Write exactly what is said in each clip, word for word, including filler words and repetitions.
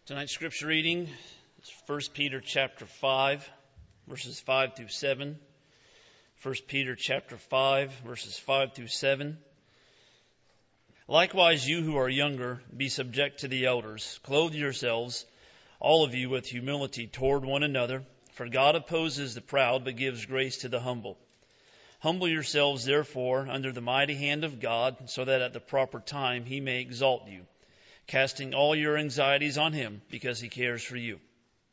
Tonight's scripture reading is First Peter chapter five, verses five through seven. First Peter chapter five, verses five through seven. Likewise, you who are younger, be subject to the elders. Clothe yourselves, all of you, with humility toward one another. For God opposes the proud, but gives grace to the humble. Humble yourselves, therefore, under the mighty hand of God, so that at the proper time he may exalt you, casting all your anxieties on him, because he cares for you.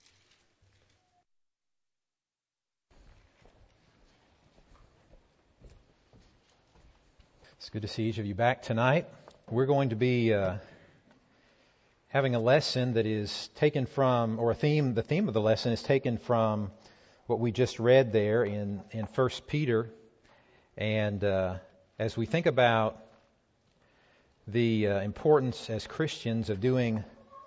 It's good to see each of you back tonight. We're going to be uh, having a lesson that is taken from, or a theme, the theme of the lesson is taken from what we just read there in, in First Peter. And uh, as we think about the uh, importance as Christians of doing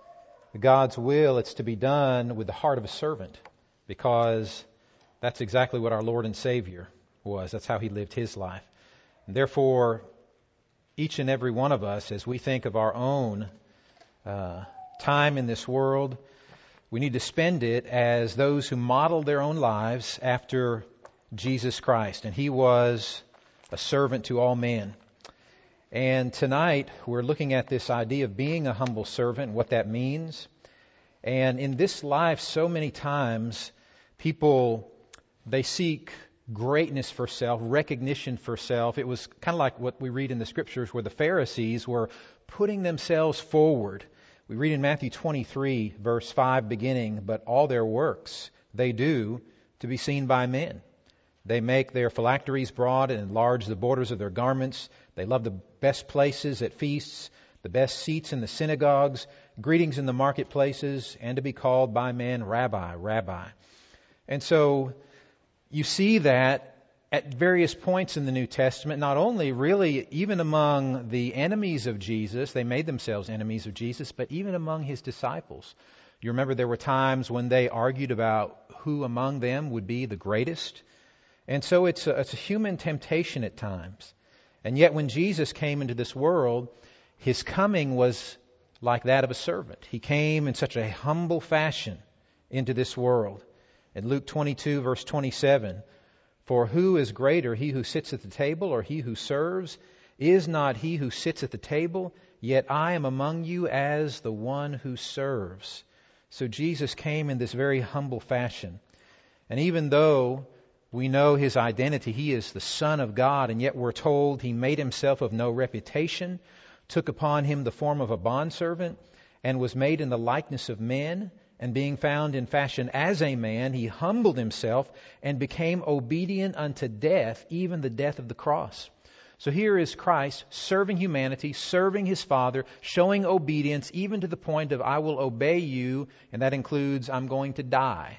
God's will, it's to be done with the heart of a servant, because that's exactly what our Lord and Savior was. That's how He lived His life. And therefore, each and every one of us, as we think of our own uh, time in this world, we need to spend it as those who modeled their own lives after Jesus Christ. And He was a servant to all men. And tonight, we're looking at this idea of being a humble servant and what that means. And in this life, so many times, people, they seek greatness for self, recognition for self. It was kind of like what we read in the Scriptures where the Pharisees were putting themselves forward. We read in Matthew twenty-three, verse five, beginning, "But all their works they do to be seen by men. They make their phylacteries broad and enlarge the borders of their garments. They love the best places at feasts, the best seats in the synagogues, greetings in the marketplaces, and to be called by men, Rabbi, Rabbi." And so you see that at various points in the New Testament, not only really even among the enemies of Jesus, they made themselves enemies of Jesus, but even among His disciples. You remember there were times when they argued about who among them would be the greatest. And so it's a, it's a human temptation at times. And yet when Jesus came into this world, His coming was like that of a servant. He came in such a humble fashion into this world. In Luke twenty-two, verse twenty-seven, "For who is greater, he who sits at the table or he who serves? Is not he who sits at the table? Yet I am among you as the one who serves." So Jesus came in this very humble fashion. And even though we know His identity, He is the Son of God, and yet we're told He made Himself of no reputation, took upon Him the form of a bondservant, and was made in the likeness of men. And being found in fashion as a man, He humbled Himself and became obedient unto death, even the death of the cross. So here is Christ serving humanity, serving His Father, showing obedience even to the point of, I will obey you, and that includes, I'm going to die.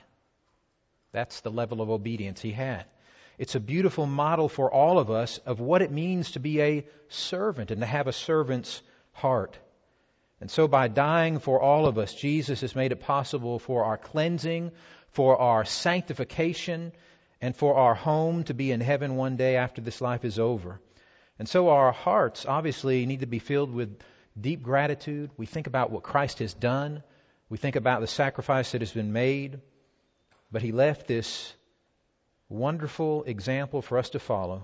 That's the level of obedience He had. It's a beautiful model for all of us of what it means to be a servant and to have a servant's heart. And so by dying for all of us, Jesus has made it possible for our cleansing, for our sanctification, and for our home to be in heaven one day after this life is over. And so our hearts obviously need to be filled with deep gratitude. We think about what Christ has done. We think about the sacrifice that has been made. But He left this wonderful example for us to follow.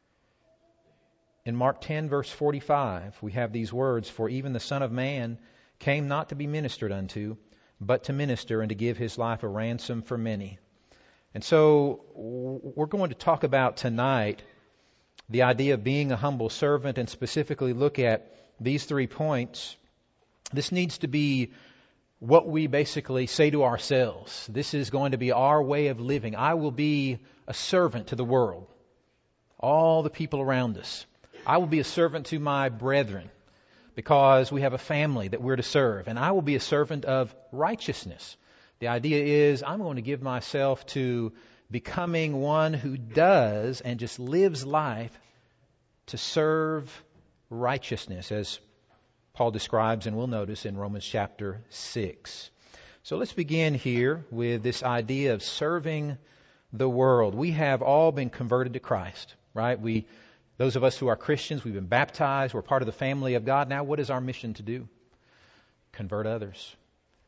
In Mark ten, verse forty-five, we have these words, "For even the Son of Man came not to be ministered unto, but to minister and to give His life a ransom for many." And so we're going to talk about tonight the idea of being a humble servant, and specifically look at these three points. This needs to be what we basically say to ourselves. This is going to be our way of living. I will be a servant to the world, all the people around us. I will be a servant to my brethren, because we have a family that we're to serve. And I will be a servant of righteousness. The idea is I'm going to give myself to becoming one who does and just lives life to serve righteousness, as Paul describes and we'll notice in Romans chapter six. So let's begin here with this idea of serving the world. We have all been converted to Christ, right? We Those of us who are Christians, we've been baptized. We're part of the family of God. Now what is our mission to do? Convert others.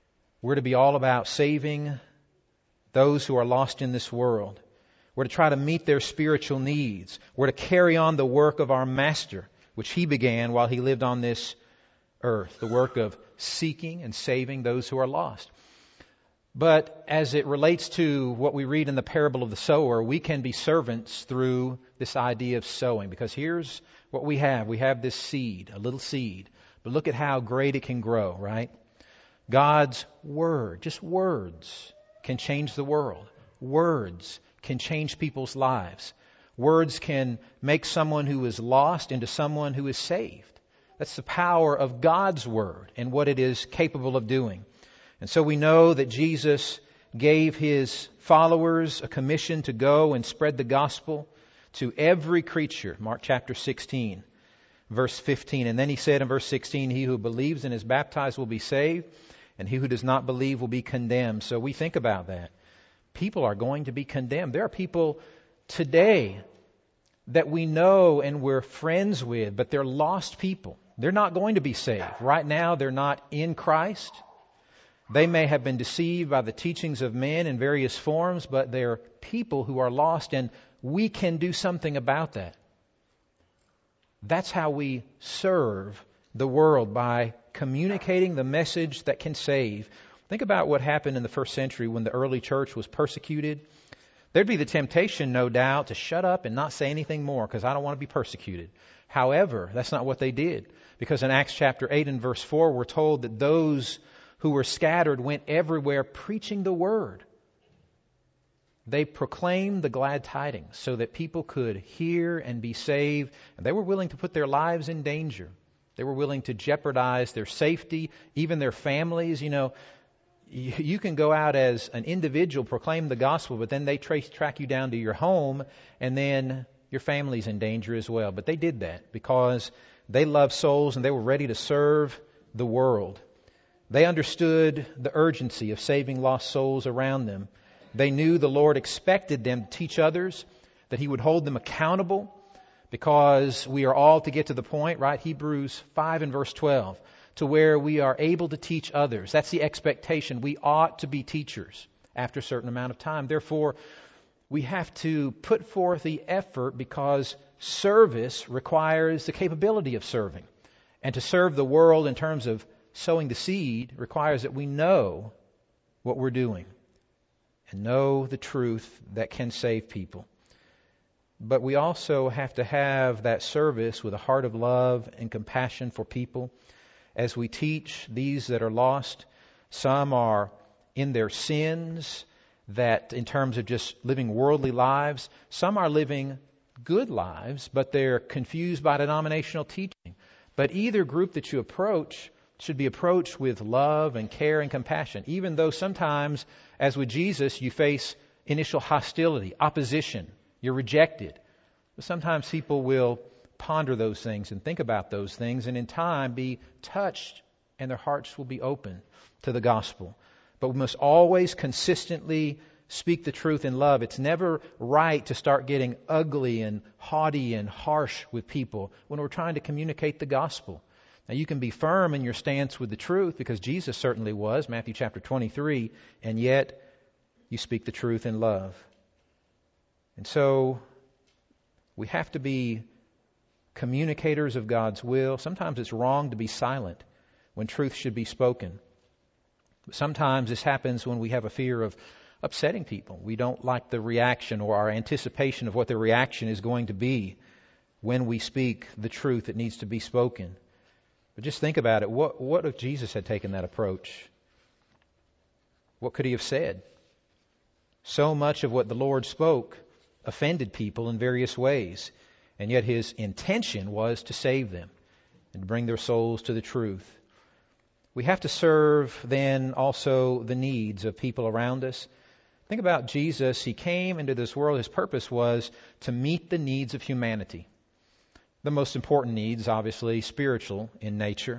We're to be all about saving those who are lost in this world. We're to try to meet their spiritual needs. We're to carry on the work of our Master, which He began while He lived on this earth, the work of seeking and saving those who are lost. But as it relates to what we read in the parable of the sower, we can be servants through this idea of sowing. Because here's what we have. We have this seed, a little seed. But look at how great it can grow, right? God's Word, just words, can change the world. Words can change people's lives. Words can make someone who is lost into someone who is saved. That's the power of God's Word and what it is capable of doing. And so we know that Jesus gave His followers a commission to go and spread the gospel to every creature. Mark chapter sixteen, verse fifteen. And then He said in verse sixteen, he who believes and is baptized will be saved, and he who does not believe will be condemned. So we think about that. People are going to be condemned. There are people today that we know and we're friends with, but they're lost people. They're not going to be saved. Right now, they're not in Christ. They may have been deceived by the teachings of men in various forms, but they're people who are lost, and we can do something about that. That's how we serve the world, by communicating the message that can save. Think about what happened in the first century when the early church was persecuted. There'd be the temptation, no doubt, to shut up and not say anything more because I don't want to be persecuted. However, that's not what they did. Because in Acts chapter eight and verse four, we're told that those who were scattered went everywhere preaching the word. They proclaimed the glad tidings so that people could hear and be saved. And they were willing to put their lives in danger. They were willing to jeopardize their safety, even their families. You know, you can go out as an individual, proclaim the gospel, but then they trace, track you down to your home, and then your family's in danger as well. But they did that because they loved souls and they were ready to serve the world. They understood the urgency of saving lost souls around them. They knew the Lord expected them to teach others, that He would hold them accountable, because we are all to get to the point, right? Hebrews five and verse twelve, to where we are able to teach others. That's the expectation. We ought to be teachers after a certain amount of time. Therefore, we have to put forth the effort because service requires the capability of serving. And to serve the world in terms of sowing the seed requires that we know what we're doing and know the truth that can save people. But we also have to have that service with a heart of love and compassion for people as we teach these that are lost. Some are in their sins, that in terms of just living worldly lives. Some are living good lives, but they're confused by denominational teaching. But either group that you approach should be approached with love and care and compassion, even though sometimes, as with Jesus, you face initial hostility, opposition. You're rejected. But sometimes people will ponder those things and think about those things, and in time be touched, and their hearts will be open to the gospel. But we must always consistently speak the truth in love. It's never right to start getting ugly and haughty and harsh with people when we're trying to communicate the gospel. Now, you can be firm in your stance with the truth, because Jesus certainly was, Matthew chapter twenty-three, and yet you speak the truth in love. And so we have to be communicators of God's will. Sometimes it's wrong to be silent when truth should be spoken. But sometimes this happens when we have a fear of upsetting people. We don't like the reaction or our anticipation of what the reaction is going to be when we speak the truth that needs to be spoken. But just think about it. What, what if Jesus had taken that approach? What could He have said? So much of what the Lord spoke offended people in various ways, and yet His intention was to save them and to bring their souls to the truth. We have to serve then also the needs of people around us. Think about Jesus. He came into this world. His purpose was to meet the needs of humanity. The most important needs, obviously, spiritual in nature.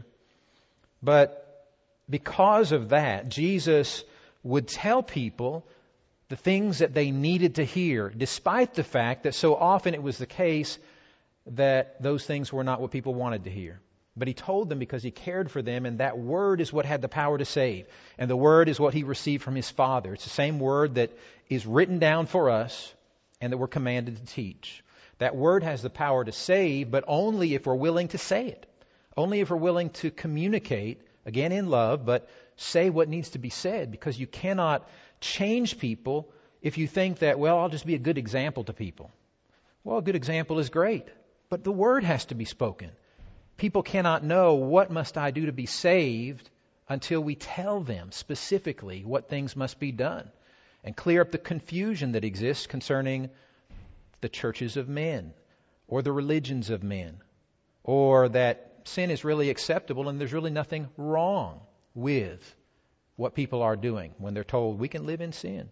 But because of that, Jesus would tell people the things that they needed to hear, despite the fact that so often it was the case that those things were not what people wanted to hear. But he told them because he cared for them, and that word is what had the power to save. And the word is what he received from his Father. It's the same word that is written down for us and that we're commanded to teach. That word has the power to save, but only if we're willing to say it. Only if we're willing to communicate, again in love, but say what needs to be said, because you cannot change people if you think that, well, I'll just be a good example to people. Well, a good example is great, but the word has to be spoken. People cannot know what must I do to be saved until we tell them specifically what things must be done and clear up the confusion that exists concerning the churches of men or the religions of men, or that sin is really acceptable and there's really nothing wrong with what people are doing when they're told we can live in sin.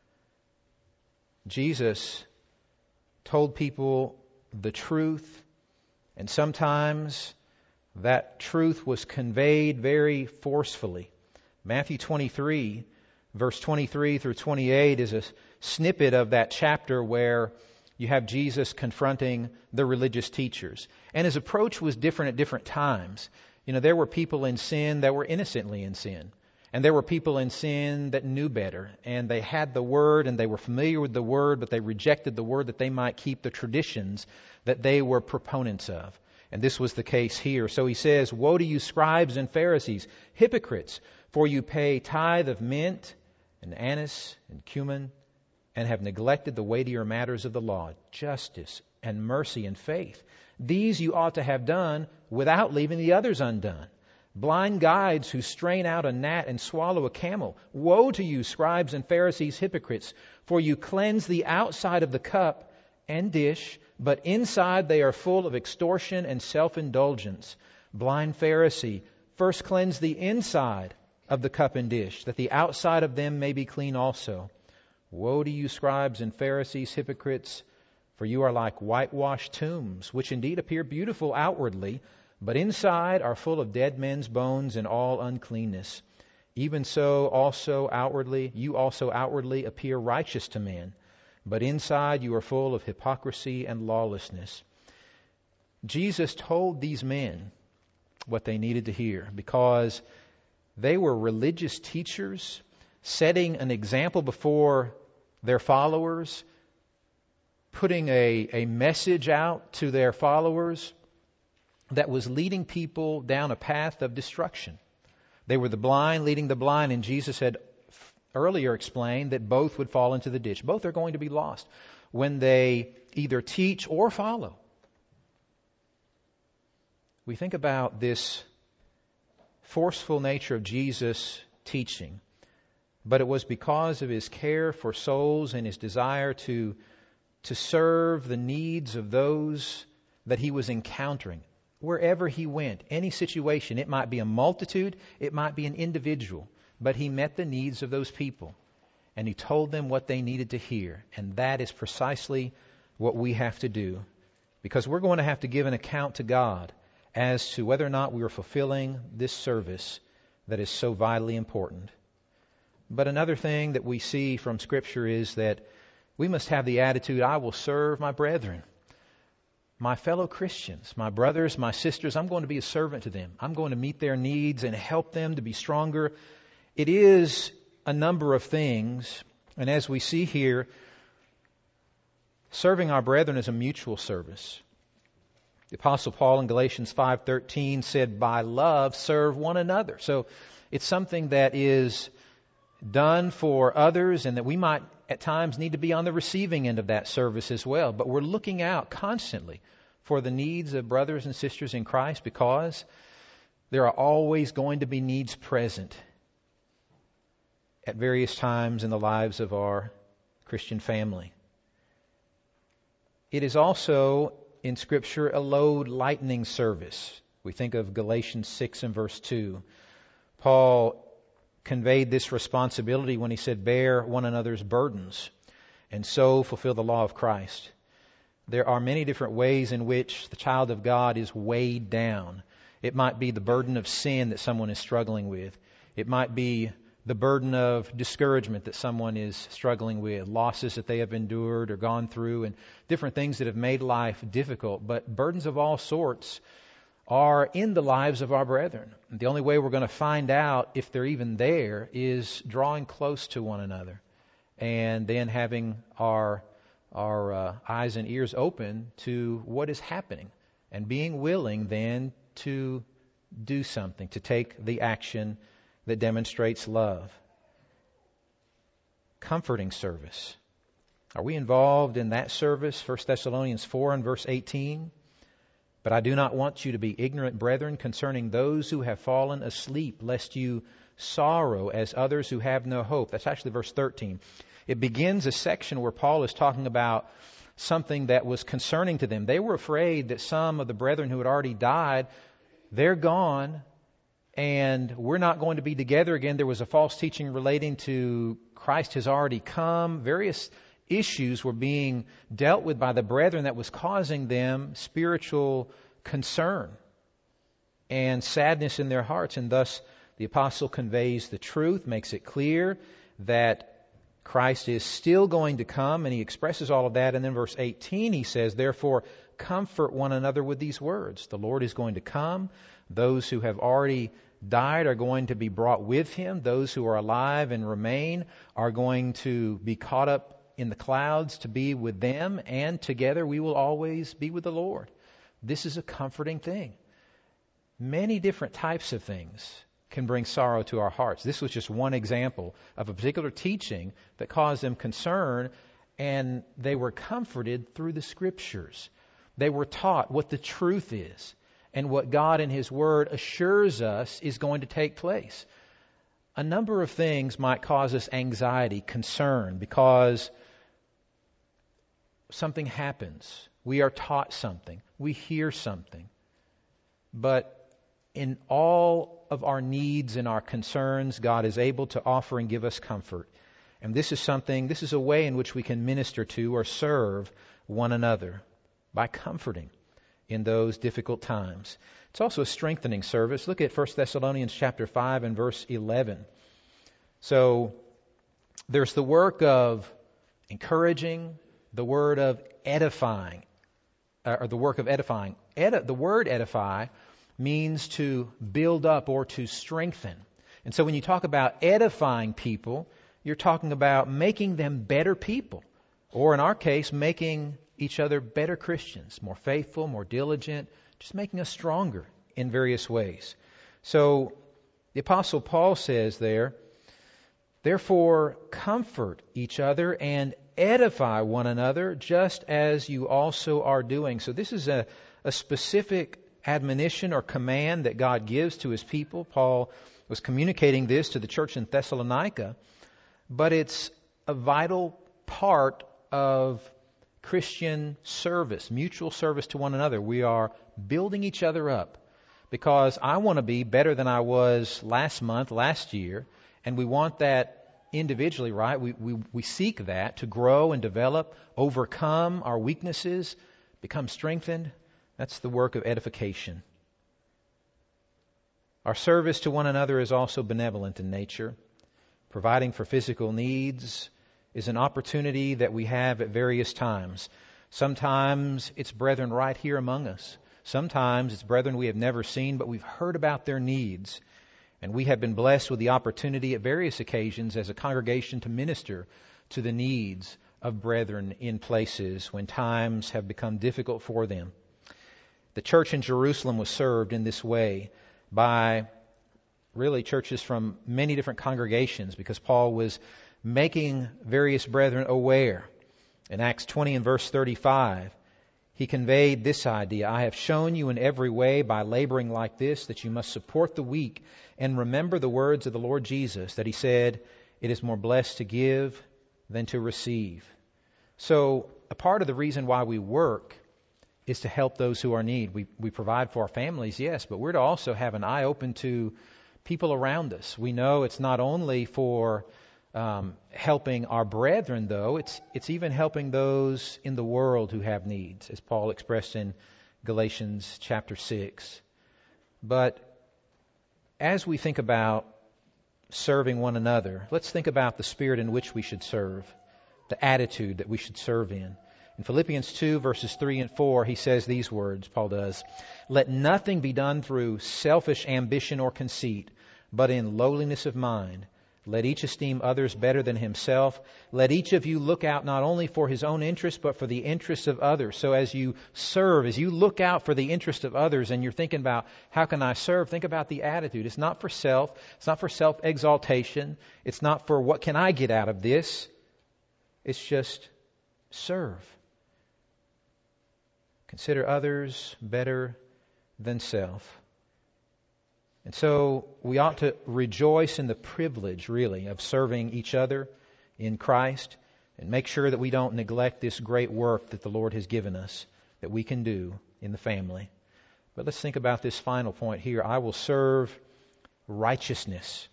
Jesus told people the truth, and sometimes that truth was conveyed very forcefully. Matthew twenty-three, verse twenty-three through twenty-eight is a snippet of that chapter where you have Jesus confronting the religious teachers. And his approach was different at different times. You know, there were people in sin that were innocently in sin. And there were people in sin that knew better. And they had the word and they were familiar with the word, but they rejected the word that they might keep the traditions that they were proponents of. And this was the case here. So he says, "Woe to you, scribes and Pharisees, hypocrites, for you pay tithe of mint and anise and cumin, and have neglected the weightier matters of the law, justice and mercy and faith. These you ought to have done without leaving the others undone. Blind guides who strain out a gnat and swallow a camel. Woe to you, scribes and Pharisees, hypocrites, for you cleanse the outside of the cup and dish, but inside they are full of extortion and self-indulgence. Blind Pharisee, first cleanse the inside of the cup and dish, that the outside of them may be clean also. Woe to you, scribes and Pharisees, hypocrites, for you are like whitewashed tombs, which indeed appear beautiful outwardly, but inside are full of dead men's bones and all uncleanness. Even so also outwardly, you also outwardly appear righteous to men, but inside you are full of hypocrisy and lawlessness." Jesus told these men what they needed to hear, because they were religious teachers setting an example before their followers, putting a, a message out to their followers that was leading people down a path of destruction. They were the blind leading the blind, and Jesus had earlier explained that both would fall into the ditch. Both are going to be lost when they either teach or follow. We think about this forceful nature of Jesus' teaching, but it was because of his care for souls and his desire to, to serve the needs of those that he was encountering. Wherever he went, any situation, it might be a multitude, it might be an individual, but he met the needs of those people. And he told them what they needed to hear. And that is precisely what we have to do, because we're going to have to give an account to God as to whether or not we are fulfilling this service that is so vitally important. But another thing that we see from Scripture is that we must have the attitude, I will serve my brethren, my fellow Christians, my brothers, my sisters. I'm going to be a servant to them. I'm going to meet their needs and help them to be stronger. It is a number of things, and as we see here, serving our brethren is a mutual service. The Apostle Paul in Galatians five thirteen said, "By love serve one another." So it's something that is done for others, and that we might at times need to be on the receiving end of that service as well. But we're looking out constantly for the needs of brothers and sisters in Christ, because there are always going to be needs present at various times in the lives of our Christian family. It is also in Scripture a load lightening service. We think of Galatians six and verse two. Paul conveyed this responsibility when he said, "Bear one another's burdens, and so fulfill the law of Christ." There are many different ways in which the child of God is weighed down. It might be the burden of sin that someone is struggling with. It might be the burden of discouragement that someone is struggling with, losses that they have endured or gone through, and different things that have made life difficult. But burdens of all sorts are in the lives of our brethren. And the only way we're going to find out if they're even there is drawing close to one another and then having our, our uh, eyes and ears open to what is happening and being willing then to do something, to take the action that demonstrates love. Comforting service. Are we involved in that service? First Thessalonians four and verse eighteen. But I do not want you to be ignorant, brethren, concerning those who have fallen asleep, lest you sorrow as others who have no hope. That's actually verse thirteen. It begins a section where Paul is talking about something that was concerning to them. They were afraid that some of the brethren who had already died, they're gone, and we're not going to be together again. There was a false teaching relating to Christ has already come. Various issues were being dealt with by the brethren that was causing them spiritual concern and sadness in their hearts. And thus the apostle conveys the truth, makes it clear that Christ is still going to come, and he expresses all of that. And then verse eighteen, he says, therefore, comfort one another with these words. The Lord is going to come. Those who have already died are going to be brought with him. Those who are alive and remain are going to be caught up in the clouds to be with them, and together we will always be with the Lord. This is a comforting thing. Many different types of things can bring sorrow to our hearts. This was just one example of a particular teaching that caused them concern, and they were comforted through the Scriptures. They were taught what the truth is and what God in His Word assures us is going to take place. A number of things might cause us anxiety, concern, because something happens. We are taught something. We hear something. But in all of our needs and our concerns, God is able to offer and give us comfort. And this is something, this is a way in which we can minister to or serve one another by comforting in those difficult times. It's also a strengthening service. Look at First Thessalonians chapter five and verse eleven. So there's the work of encouraging, the word of edifying, or the work of edifying. Edi- the word edify means to build up or to strengthen. And so when you talk about edifying people, you're talking about making them better people, or in our case, making each other better Christians, more faithful, more diligent, just making us stronger in various ways. So the Apostle Paul says there, therefore comfort each other and edify one another, just as you also are doing. So this is a, a specific admonition or command that God gives to His people. Paul was communicating this to the church in Thessalonica, but it's a vital part of Christian service, mutual service to one another. We are building each other up because I want to be better than I was last month, last year, and we want that individually, right? We, we, we seek that to grow and develop, overcome our weaknesses, become strengthened. That's the work of edification. Our service to one another is also benevolent in nature. Providing for physical needs is an opportunity that we have at various times. Sometimes it's brethren right here among us. Sometimes it's brethren we have never seen, but we've heard about their needs. And we have been blessed with the opportunity at various occasions as a congregation to minister to the needs of brethren in places when times have become difficult for them. The church in Jerusalem was served in this way by really churches from many different congregations, because Paul was making various brethren aware. In Acts twenty and verse thirty-five, he conveyed this idea: I have shown you in every way by laboring like this that you must support the weak, and remember the words of the Lord Jesus, that He said, it is more blessed to give than to receive. So a part of the reason why we work is to help those who are in need. We, we provide for our families, yes, but we're to also have an eye open to people around us. We know it's not only for um, helping our brethren, though, it's it's even helping those in the world who have needs, as Paul expressed in Galatians chapter six. But as we think about serving one another, let's think about the spirit in which we should serve, the attitude that we should serve in. In Philippians two, verses three and four, he says these words, Paul does, "Let nothing be done through selfish ambition or conceit, but in lowliness of mind. Let each esteem others better than himself. Let each of you look out not only for his own interest, but for the interests of others." So as you serve, as you look out for the interest of others and you're thinking about, how can I serve? Think about the attitude. It's not for self. It's not for self-exaltation. It's not for what can I get out of this. It's just serve. Consider others better than self. And so we ought to rejoice in the privilege, really, of serving each other in Christ and make sure that we don't neglect this great work that the Lord has given us that we can do in the family. But let's think about this final point here. I will serve righteousness.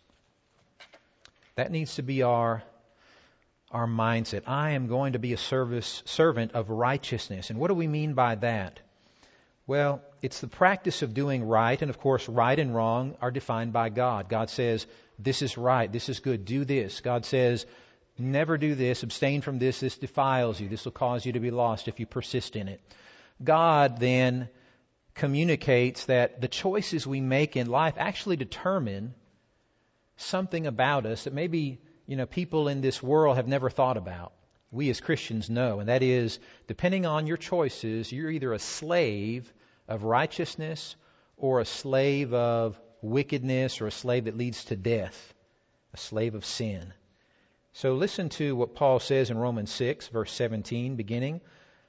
That needs to be our, our mindset. I am going to be a service servant of righteousness. And what do we mean by that? Well, it's the practice of doing right, and of course, right and wrong are defined by God. God says, this is right, this is good, do this. God says, never do this, abstain from this, this defiles you, this will cause you to be lost if you persist in it. God then communicates that the choices we make in life actually determine something about us that maybe, you know, people in this world have never thought about. We as Christians know, and that is, depending on your choices, you're either a slave of righteousness or a slave of wickedness or a slave that leads to death, a slave of sin. So listen to what Paul says in Romans six, verse seventeen, beginning.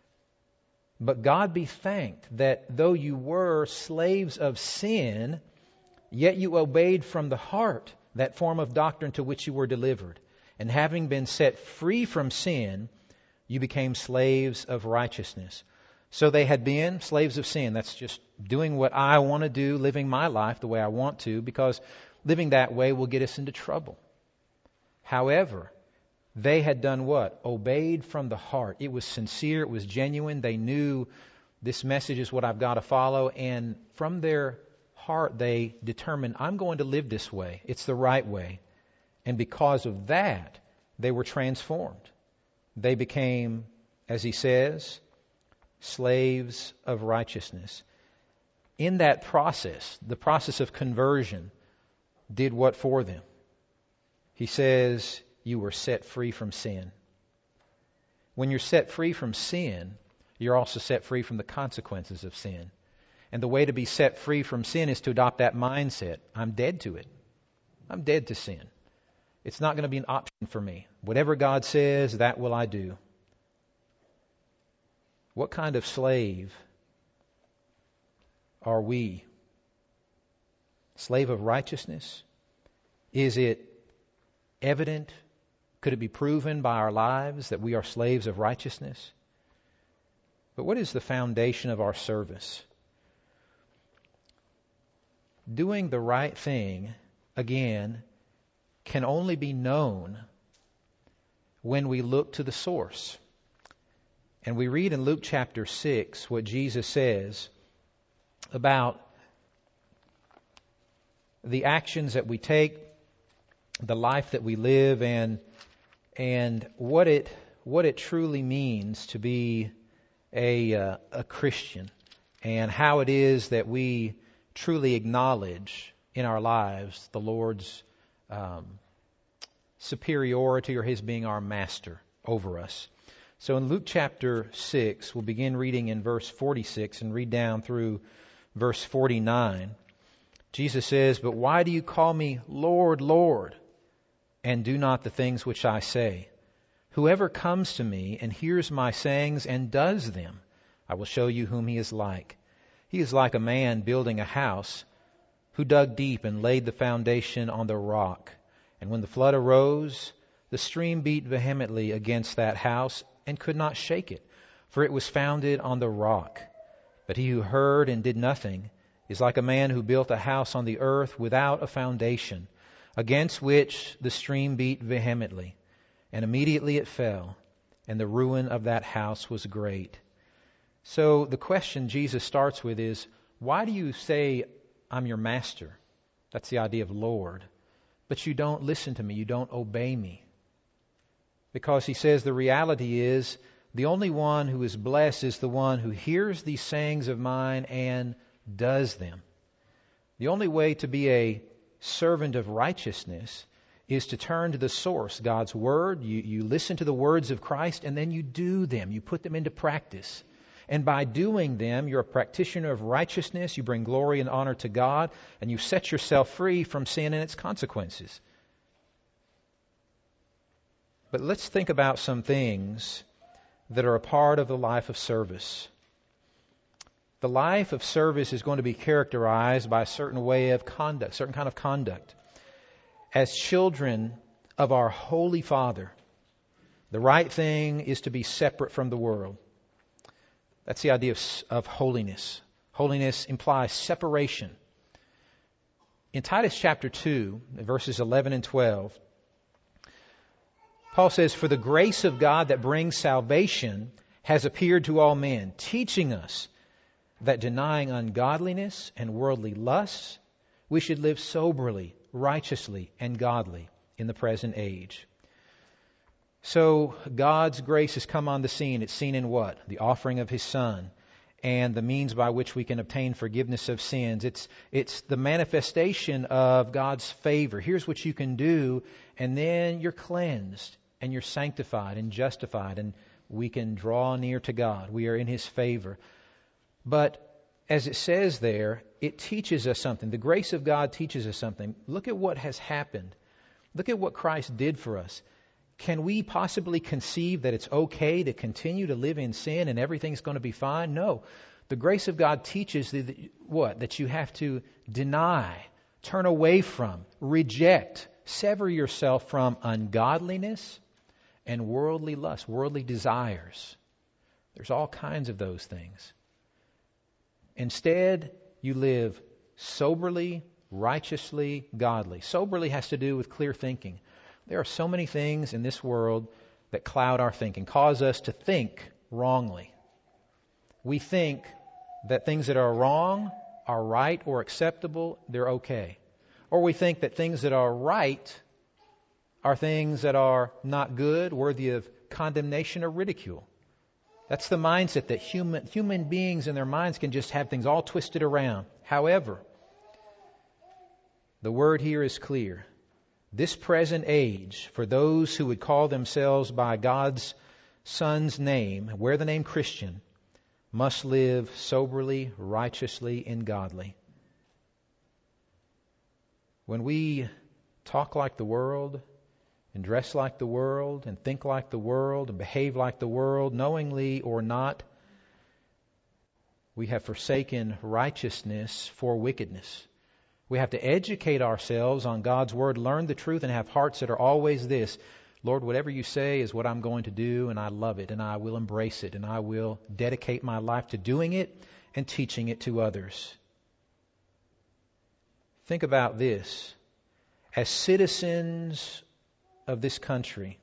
"But God be thanked that though you were slaves of sin, yet you obeyed from the heart that form of doctrine to which you were delivered. And having been set free from sin, you became slaves of righteousness." So they had been slaves of sin. That's just doing what I want to do, living my life the way I want to, because living that way will get us into trouble. However, they had done what? Obeyed from the heart. It was sincere. It was genuine. They knew this message is what I've got to follow. And from their heart, they determined, I'm going to live this way. It's the right way. And because of that, they were transformed. They became, as he says, slaves of righteousness. In that process, the process of conversion did what for them? He says, you were set free from sin. When you're set free from sin, you're also set free from the consequences of sin. And the way to be set free from sin is to adopt that mindset. I'm dead to it. I'm dead to sin. It's not going to be an option for me. Whatever God says, that will I do. What kind of slave are we? Slave of righteousness? Is it evident? Could it be proven by our lives that we are slaves of righteousness? But what is the foundation of our service? Doing the right thing, again, can only be known when we look to the source. And we read in Luke chapter six what Jesus says about the actions that we take, the life that we live, and and what it what it truly means to be a uh, a Christian, and how it is that we truly acknowledge in our lives the Lord's um, superiority or His being our master over us. So in Luke chapter six, we'll begin reading in verse forty-six and read down through verse forty-nine. Jesus says, "But why do you call me Lord, Lord, and do not the things which I say? Whoever comes to me and hears my sayings and does them, I will show you whom he is like. He is like a man building a house who dug deep and laid the foundation on the rock. And when the flood arose, the stream beat vehemently against that house and could not shake it, for it was founded on the rock. But he who heard and did nothing is like a man who built a house on the earth without a foundation, against which the stream beat vehemently. And immediately it fell, and the ruin of that house was great." So the question Jesus starts with is, why do you say, I'm your master? That's the idea of Lord. But you don't listen to me, you don't obey me. Because he says the reality is The only one who is blessed is the one who hears these sayings of mine and does them. The only way to be a servant of righteousness is to turn to the source, God's Word. You, you listen to the words of Christ, and then you do them. You put them into practice. And by doing them, you're a practitioner of righteousness. You bring glory and honor to God, and you set yourself free from sin and its consequences. But let's think about some things that are a part of the life of service. The life of service is going to be characterized by a certain way of conduct, certain kind of conduct. As children of our Holy Father, the right thing is to be separate from the world. That's the idea of, of holiness. Holiness implies separation. In Titus chapter two, verses eleven and twelve, Paul says, "For the grace of God that brings salvation has appeared to all men, teaching us that denying ungodliness and worldly lusts, we should live soberly, righteously, and godly in the present age." So God's grace has come on the scene. It's seen in what? The offering of His Son and the means by which we can obtain forgiveness of sins. It's, it's the manifestation of God's favor. Here's what you can do, and then you're cleansed and you're sanctified and justified, and we can draw near to God. We are in His favor. But as it says there, it teaches us something. The grace of God teaches us something. Look at what has happened. Look at what Christ did for us. Can we possibly conceive that it's okay to continue to live in sin and everything's going to be fine? No. The grace of God teaches that, what? That you have to deny, turn away from, reject, sever yourself from ungodliness and worldly lust, worldly desires. There's all kinds of those things. Instead, you live soberly, righteously, godly. Soberly has to do with clear thinking. There are so many things in this world that cloud our thinking, cause us to think wrongly. We think that things that are wrong are right or acceptable, they're okay. Or we think that things that are right are things that are not good, worthy of condemnation or ridicule. That's the mindset that human human beings in their minds can just have things all twisted around. However, the word here is clear. This present age, for those who would call themselves by God's Son's name, wear the name Christian, must live soberly, righteously, and godly. When we talk like the world, and dress like the world, and think like the world, and behave like the world, knowingly or not, we have forsaken righteousness for wickedness. We have to educate ourselves on God's Word, learn the truth, and have hearts that are always this: Lord, whatever you say is what I'm going to do, and I love it, and I will embrace it, and I will dedicate my life to doing it and teaching it to others. Think about this. As citizens of this country,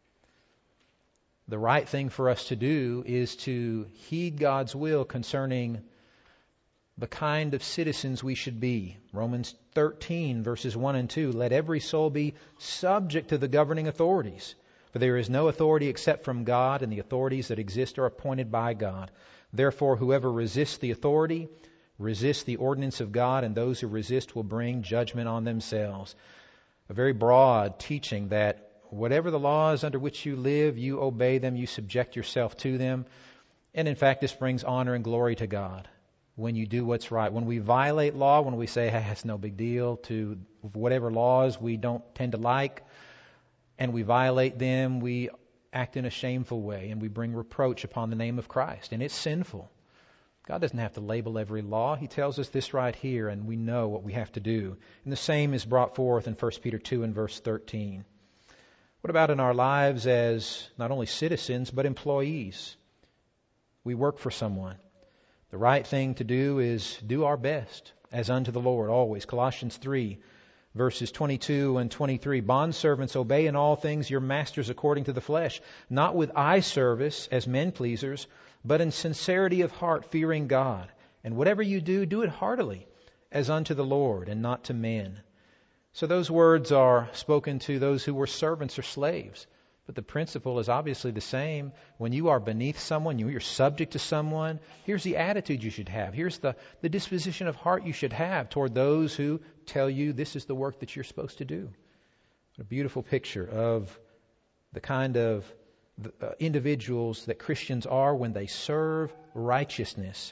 the right thing for us to do is to heed God's will concerning the kind of citizens we should be. Romans thirteen, verses one and two, let every soul be subject to the governing authorities, for there is no authority except from God, and the authorities that exist are appointed by God. Therefore, whoever resists the authority resists the ordinance of God, and those who resist will bring judgment on themselves. A very broad teaching that whatever the laws under which you live, you obey them, you subject yourself to them. And in fact, this brings honor and glory to God when you do what's right. When we violate law, when we say, hey, it's no big deal to whatever laws we don't tend to like, and we violate them, we act in a shameful way, and we bring reproach upon the name of Christ. And it's sinful. God doesn't have to label every law. He tells us this right here, and we know what we have to do. And the same is brought forth in First Peter two and verse thirteen. What about in our lives as not only citizens, but employees? We work for someone. The right thing to do is do our best, as unto the Lord always. Colossians three, verses twenty-two and twenty-three. Bondservants, obey in all things your masters according to the flesh, not with eye service as men pleasers, but in sincerity of heart, fearing God. And whatever you do, do it heartily, as unto the Lord, and not to men. So those words are spoken to those who were servants or slaves. But the principle is obviously the same. When you are beneath someone, you're subject to someone, here's the attitude you should have. Here's the, the disposition of heart you should have toward those who tell you this is the work that you're supposed to do. A beautiful picture of the kind of uh, individuals that Christians are when they serve righteousness.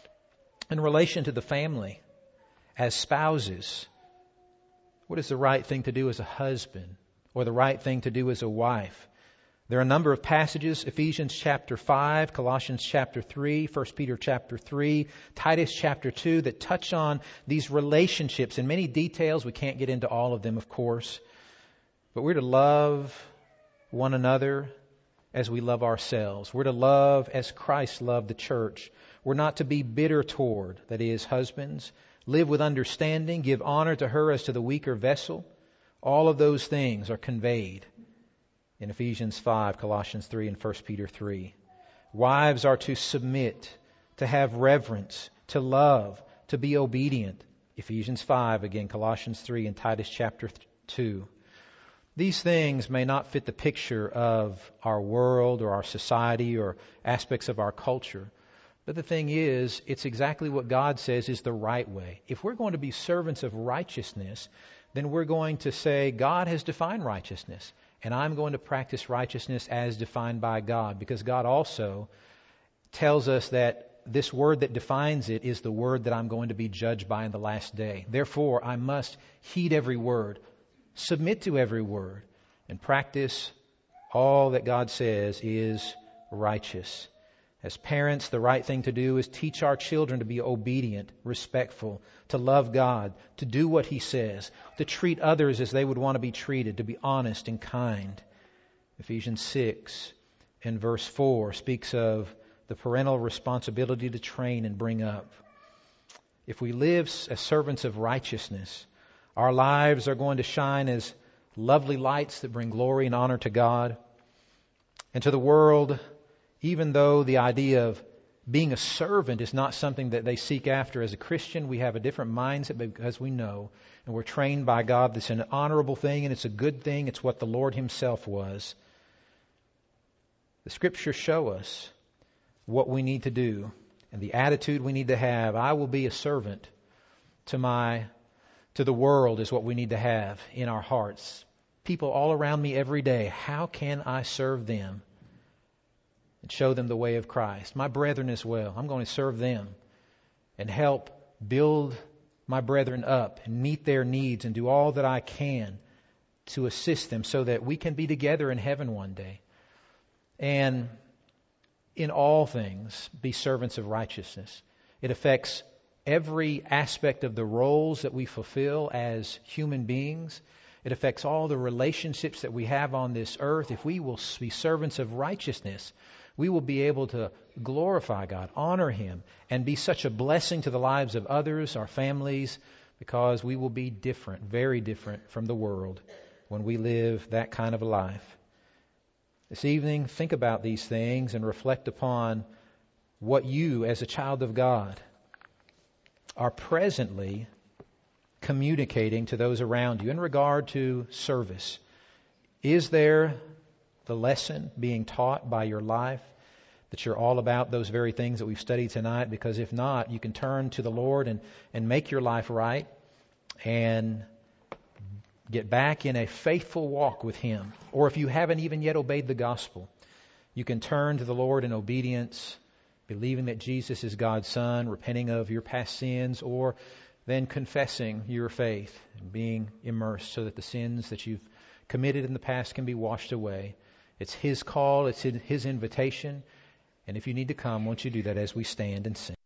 In relation to the family, as spouses, what is the right thing to do as a husband or the right thing to do as a wife? There are a number of passages, Ephesians chapter five, Colossians chapter three, First Peter chapter three, Titus chapter two, that touch on these relationships in many details. We can't get into all of them, of course. But we're to love one another as we love ourselves. We're to love as Christ loved the church. We're not to be bitter toward, that is, husbands. Live with understanding. Give honor to her as to the weaker vessel. All of those things are conveyed in Ephesians five, Colossians three, and First Peter three. Wives are to submit, to have reverence, to love, to be obedient. Ephesians five, again, Colossians three, and Titus chapter two. These things may not fit the picture of our world or our society or aspects of our culture. But the thing is, it's exactly what God says is the right way. If we're going to be servants of righteousness, then we're going to say, God has defined righteousness, and I'm going to practice righteousness as defined by God, because God also tells us that this word that defines it is the word that I'm going to be judged by in the last day. Therefore, I must heed every word, submit to every word, and practice all that God says is righteous. As parents, the right thing to do is teach our children to be obedient, respectful, to love God, to do what He says, to treat others as they would want to be treated, to be honest and kind. Ephesians six and verse four speaks of the parental responsibility to train and bring up. If we live as servants of righteousness, our lives are going to shine as lovely lights that bring glory and honor to God. And to the world, even though the idea of being a servant is not something that they seek after as a Christian, we have a different mindset because we know and we're trained by God that it's an honorable thing and it's a good thing. It's what the Lord Himself was. The Scriptures show us what we need to do and the attitude we need to have. I will be a servant to my to the world is what we need to have in our hearts. People all around me every day, how can I serve them and show them the way of Christ? My brethren as well, I'm going to serve them and help build my brethren up and meet their needs and do all that I can to assist them so that we can be together in heaven one day. And in all things, be servants of righteousness. It affects every aspect of the roles that we fulfill as human beings. It affects all the relationships that we have on this earth. If we will be servants of righteousness, we will be able to glorify God, honor Him, and be such a blessing to the lives of others, our families, because we will be different, very different from the world when we live that kind of a life. This evening, think about these things and reflect upon what you, as a child of God, are presently communicating to those around you in regard to service. Is there the lesson being taught by your life that you're all about those very things that we've studied tonight? Because if not, you can turn to the Lord and, and make your life right and get back in a faithful walk with Him. Or if you haven't even yet obeyed the gospel, you can turn to the Lord in obedience, believing that Jesus is God's Son, repenting of your past sins, or then confessing your faith and being immersed so that the sins that you've committed in the past can be washed away. It's His call, it's His invitation, and if you need to come, won't you do that as we stand and sing?